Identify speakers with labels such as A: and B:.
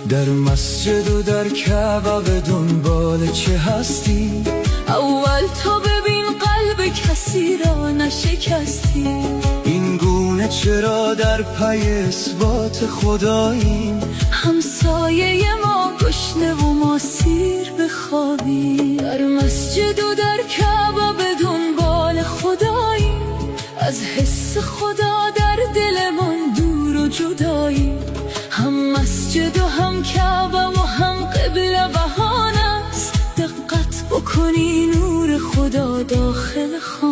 A: در مسجد و در کعبه به دنبال چه هستی؟
B: اول تا ببین قلب کسی را نشکستی.
A: این گونه چرا در پی اثبات خداییم؟
B: همسایه ما گشنه و ما سیر بخوابیم. در مسجد و در کعبه به دنبال خداییم. از حس خدا در دلمان دور و جداییم. هم مسجد و هم کعبه و هم قبله بهانه است. دقت بکنی نور خدا داخل خانه